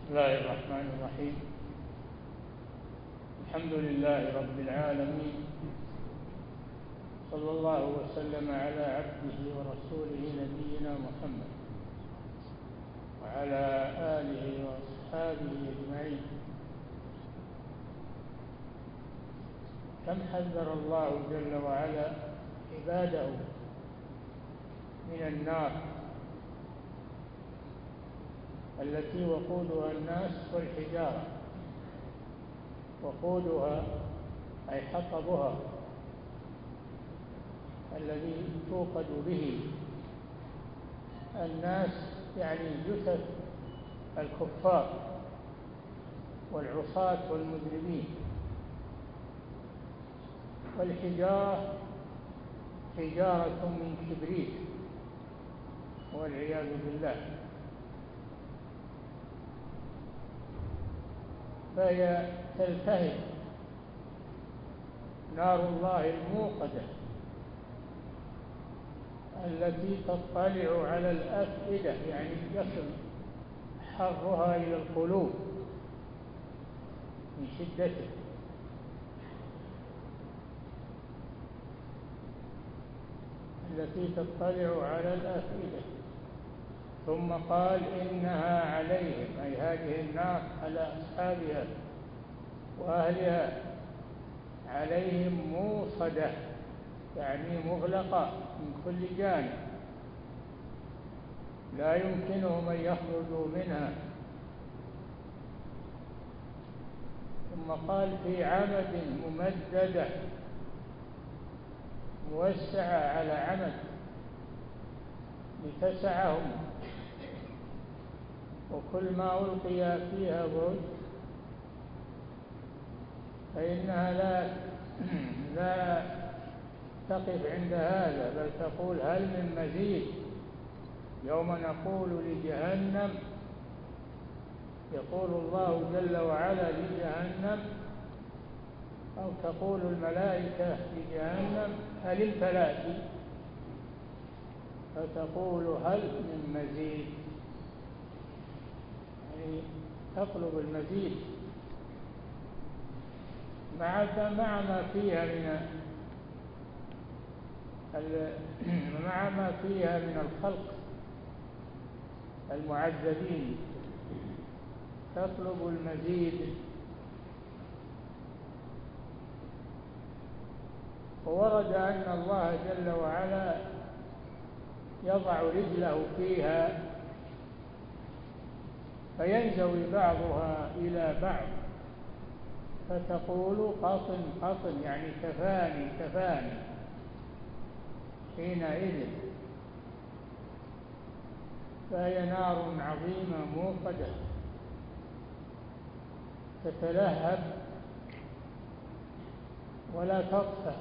بسم الله الرحمن الرحيم. الحمد لله رب العالمين، صلى الله وسلم على عبده ورسوله نبينا محمد وعلى آله وأصحابه أجمعين. كم حذر الله جل وعلا عباده من النار التي وقودها الناس والحجارة. وقودها أي حطبها الذي توقد به الناس، يعني جثث الكفار والعصاة والمذنبين. والحجارة حجارة من كبريت والعياذ بالله، فهي تلتهب نار الله الموقدة التي تطلع على الأفئدة، يعني يصل حرها إلى القلوب من شدته. التي تطلع على الأفئدة. ثم قال إنها عليهم، أي هذه النار على أصحابها وأهلها، عليهم موصدة، يعني مغلقة من كل جانب، لا يمكنهم أن يخرجوا منها. ثم قال في عمد ممددة، موسعة على عمد لتسعهم، وكل ما ألقي فيها برج فإنها لا تقف عند هذا، بل تقول هل من مزيد. يوم نقول لجهنم، يقول الله جل وعلا لجهنم، أو تقول الملائكة لجهنم هل امتلأت، فتقول هل من مزيد، يعني تطلب المزيد مع ما فيها من الخلق المعذبين، تطلب المزيد. وورد أن الله جل وعلا يضع رجله فيها فينزوي بعضها إلى بعض، فتقول قطن قطن، يعني كفاني كفاني. حينئذ فهي نار عظيمة موقدة تتلهب ولا تطفأ،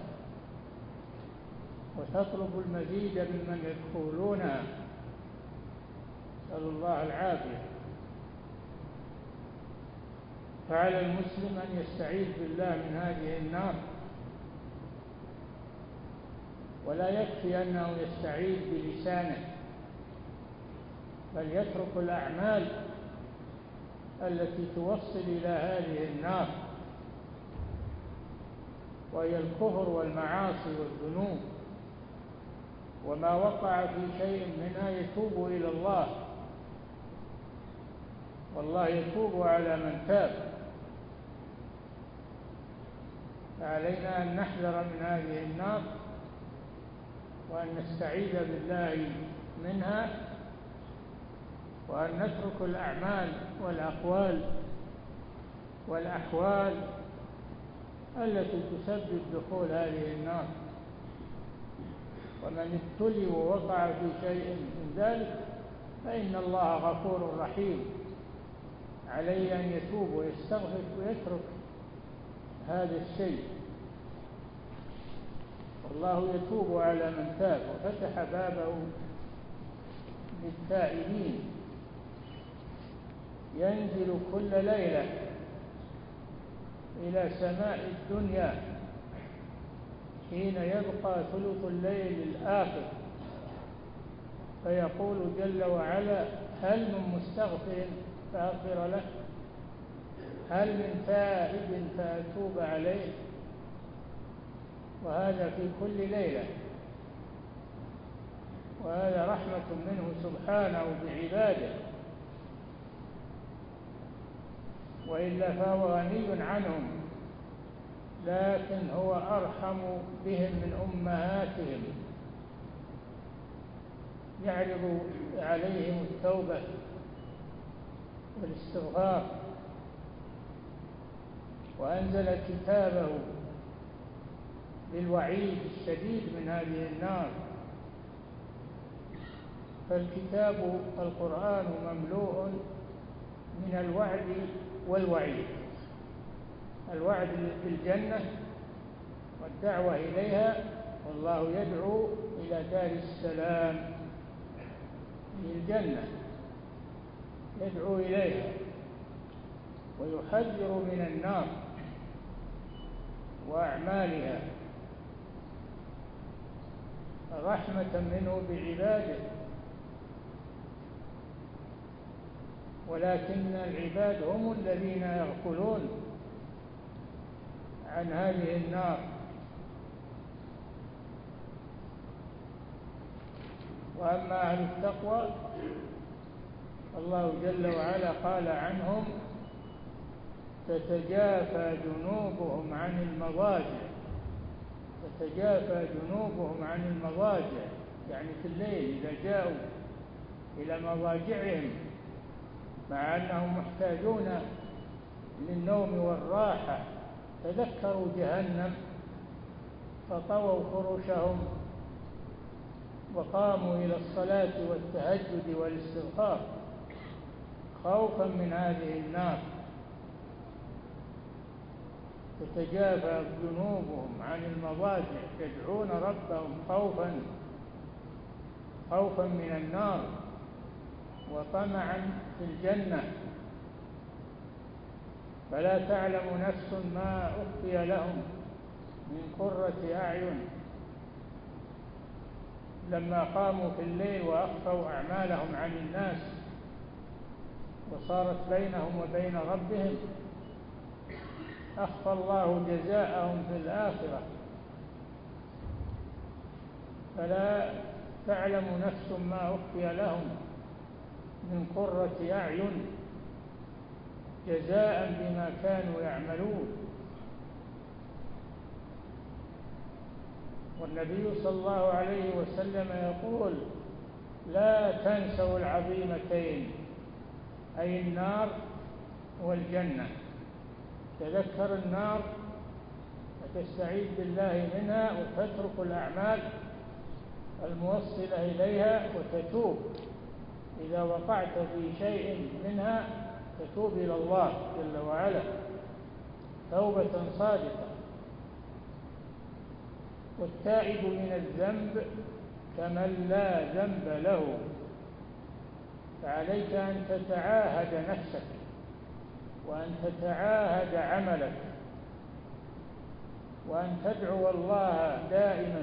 وتطلب المزيد ممن يدخلونها، نسأل الله العافية. فعلى المسلم أن يستعيذ بالله من هذه النار، ولا يكفي أنه يستعيذ بلسانه، بل يترك الأعمال التي توصل إلى هذه النار، وهي الكفر والمعاصي والذنوب. وما وقع في شيء منها يتوب إلى الله، والله يتوب على من تاب. فعلينا أن نحذر من هذه النار، وأن نستعيذ بالله منها، وأن نترك الأعمال والأقوال والأحوال التي تسبب دخول هذه النار. ومن ابتلي ووقع في شيء من ذلك فإن الله غفور رحيم، عليه أن يتوب ويستغفر ويترك هذا الشيء، والله يتوب على من تاب، وفتح بابه للتائبين. ينزل كل ليلة إلى سماء الدنيا حين يبقى ثلث الليل الآخر، فيقول جل وعلا هل من مستغفر فأغفر له. هل من تائب فأتوب عليه؟ وهذا في كل ليلة، وهذا رحمة منه سبحانه بعباده، وإلا فهو غني عنهم، لكن هو أرحم بهم من أمهاتهم، يعرض عليهم التوبة والاستغفار، وأنزل كتابه بالوعيد الشديد من هذه النار. فالكتاب القرآن مملوء من الوعد والوعيد، الوعد بالجنة والدعوة إليها، والله يدعو إلى دار السلام، هي الجنة، يدعو إليها ويحذر من النار وأعمالها رحمة منه بعباده. ولكن العباد هم الذين يغفلون عن هذه النار. وأما أهل التقوى الله جل وعلا قال عنهم: تتجافى جنوبهم عن المضاجع. تتجافى جنوبهم عن المضاجع يعني في الليل إذا جاءوا إلى مضاجعهم، مع أنهم محتاجون للنوم والراحة، تذكروا جهنم فطووا فرشهم وقاموا إلى الصلاة والتهجد والاستغفار خوفا من هذه النار. تتجافى جنوبهم عن المضاجع يدعون ربهم خوفا من النار وطمعا في الجنة. فلا تعلم نفس ما أخفي لهم من قرة أعين، لما قاموا في الليل وأخفوا أعمالهم عن الناس وصارت بينهم وبين ربهم، أخفى الله جزاءهم في الآخرة. فلا تعلم نفس ما أخفي لهم من قرة أعين جزاء بما كانوا يعملون. والنبي صلى الله عليه وسلم يقول: لا تنسوا العظيمتين، أي النار والجنة. تذكر النار وتستعيذ بالله منها وتترك الأعمال الموصلة إليها وتتوب إذا وقعت في شيء منها، تتوب إلى الله جل وعلا توبة صادقة. والتائب من الذنب كمن لا ذنب له. فعليك أن تتعاهد نفسك وأن تتعاهد عملك وأن تدعو الله دائما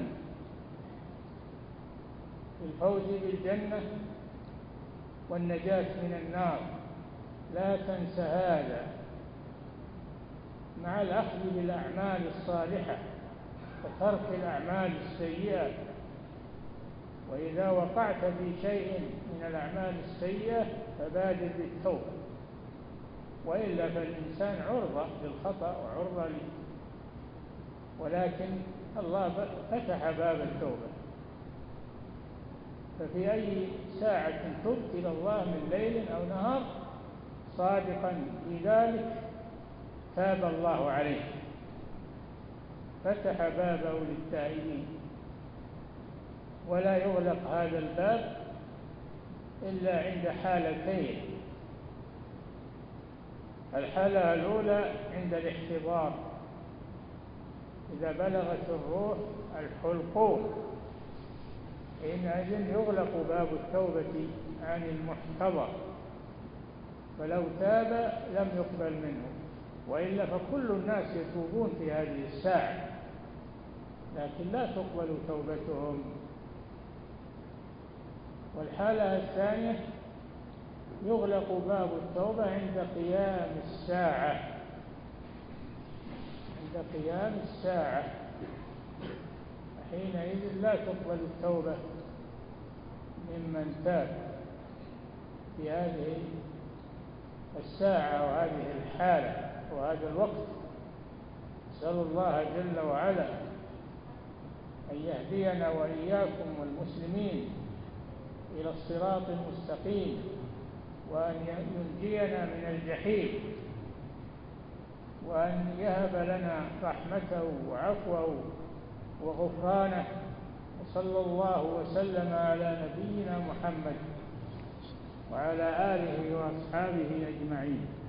بالفوز بالجنة والنجاة من النار. لا تنس هذا مع الأخذ بالأعمال الصالحة وترك الأعمال السيئة. وإذا وقعت في شيء من الأعمال السيئة فبادر بالتوبة، وإلا فالإنسان عرضة للخطأ وعرضة ولكن الله فتح باب التوبة. ففي أي ساعة تبت إلى الله من ليل أو نهار صادقا في ذلك تاب الله عليه، فتح بابه للتائبين. ولا يغلق هذا الباب إلا عند حالتين: الحالة الأولى عند الاحتضار، إذا بلغت الروح الحلقوم حينئذ يغلق باب التوبة عن المحتضر، فلو تاب لم يقبل منه. وإلا فكل الناس يتوبون في هذه الساعة، لكن لا تقبل توبتهم. والحالة الثانية يغلق باب التوبة عند قيام الساعة، لقيام الساعة، حينئذ لا تقبل التوبة ممن تاب في هذه الساعة وهذه الحالة وهذا الوقت. نسأل الله جل وعلا أن يهدينا وإياكم والمسلمين إلى الصراط المستقيم، وأن ينجينا من الجحيم، وأن يهب لنا رحمته وعفوه وغفرانه. وصلى الله وسلم على نبينا محمد وعلى آله وأصحابه أجمعين.